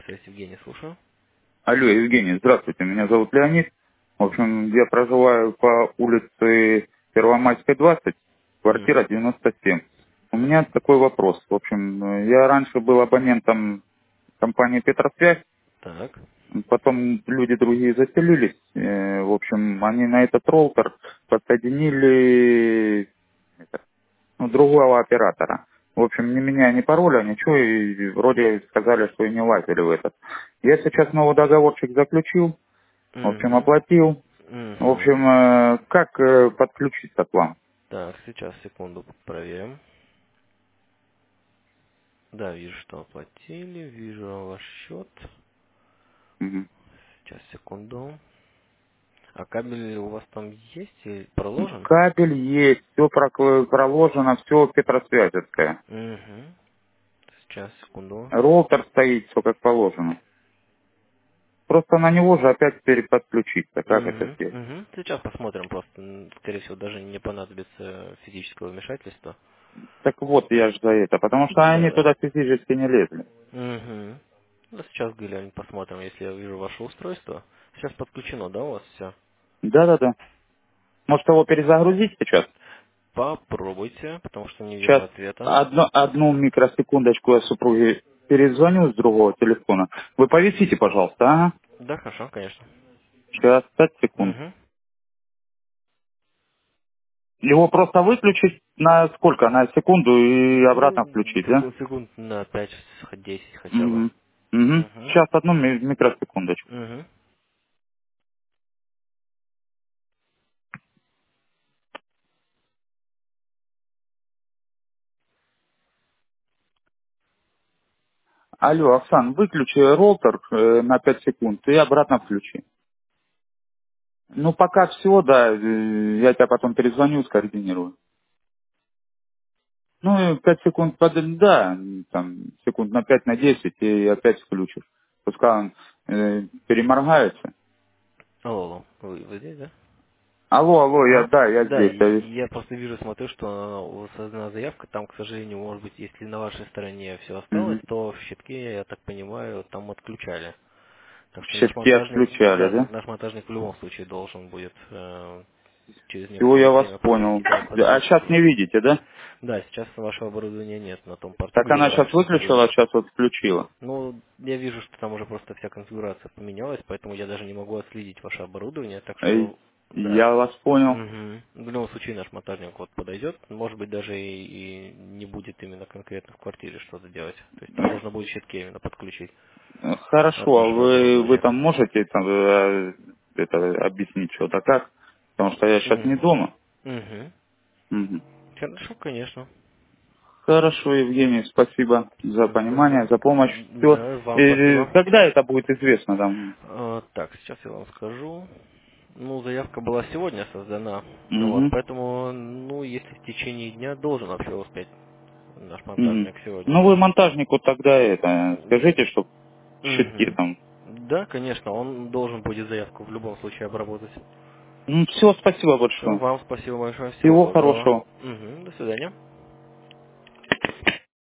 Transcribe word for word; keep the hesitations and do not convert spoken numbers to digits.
связь, Евгений, слушаю. Алло, Евгений, здравствуйте, меня зовут Леонид. В общем, я проживаю по улице Первомайская, двадцать, квартира Угу. девяносто семь. У меня такой вопрос. В общем, я раньше был абонентом компании «Петросвязь», Так. потом люди другие заселились. Э, В общем, они на этот роутер подсоединили это, ну, другого оператора. В общем, не меняя ни пароля, ничего, и вроде сказали, что и не лазили в этот. Я сейчас новый договорчик заключил, в общем, Угу. оплатил. В Угу. общем, э, как э, подключиться к вам? Так, сейчас, секунду, проверим. Да, вижу, что оплатили, вижу ваш счет. Мгм. Сейчас, секунду. А кабель у вас там есть и проложен? Кабель есть, все проложено, все петросвязевское. Угу. Сейчас, секунду. Роутер стоит, все как положено. Просто на него же опять переподключиться. Как это Угу. сделать? Угу. Сейчас посмотрим, просто, м, скорее всего, даже не понадобится физического вмешательства. Так вот, я же за это, потому что они Да, да. туда физически не лезли. Угу. Ну, сейчас глянем, посмотрим, если я вижу ваше устройство. Сейчас подключено, да, у вас все? Да-да-да. Может его перезагрузить сейчас? Попробуйте, потому что не вижу Сейчас ответа. одну, одну микросекундочку я супруге перезвоню с другого телефона. Вы повисите, пожалуйста, ага. Да, хорошо, конечно. Сейчас, пять секунд. Угу. Его просто выключить на сколько? На секунду и обратно Ну, включить, да? секунд, секунд на пять десять хотя бы. Угу. Угу. Угу. Сейчас одну ми- микросекундочку. Угу. Алло, Оксан, выключи роутер э, на пять секунд и обратно включи. Ну, пока все, да, э, я тебя потом перезвоню, скоординирую. Ну, и пять секунд, под... да, там, секунд на пять, на десять и опять включишь. Пускай он э, переморгается. Алло, алло, вы, вы здесь, да? Алло, алло, я, Ага. да, я Да, здесь. и- Я- я просто вижу, смотрю, что у вас создана заявка, там, к сожалению, может быть, если на вашей стороне все осталось, Мгм. то в щитке, я так понимаю, там отключали. Так В что наш щитке монтажник, отключали, да, да? наш монтажник в любом случае должен будет э, через Всего некоторое я вас время понял. подойти, да, и А подвинуть. сейчас не видите, да? Да, сейчас вашего оборудования нет на том порту, Так где она сейчас раньше выключила, находилось. а сейчас вот включила. Ну, я вижу, что там уже просто вся конфигурация поменялась, поэтому я даже не могу отследить ваше оборудование, так Эй, что, да. я вас понял. Мгм. В любом случае наш монтажник вот подойдет, может быть даже и, и не будет именно конкретно в квартире что-то делать. То есть там нужно будет щитки именно подключить Э, от Хорошо, а нашего вы, вы оборудования. там можете там, э, это, объяснить что-то как? Потому что я сейчас не Мгм. дома. Мгм. Мгм. Хорошо, конечно. Хорошо, Евгений, спасибо за понимание, Да, за помощь. Все. да, вам спасибо. Когда это будет известно там? А, так, сейчас я вам скажу. Ну, заявка была сегодня создана, ну вот, Угу. поэтому, ну, если в течение дня должен вообще успеть наш Угу. монтажник сегодня. Ну вы монтажнику тогда это скажите, что щитки Угу. там. Да, конечно, он должен будет заявку в любом случае обработать. Ну все, спасибо Все, большое. вам спасибо большое, всего Всего доброго. хорошего. Угу, до свидания.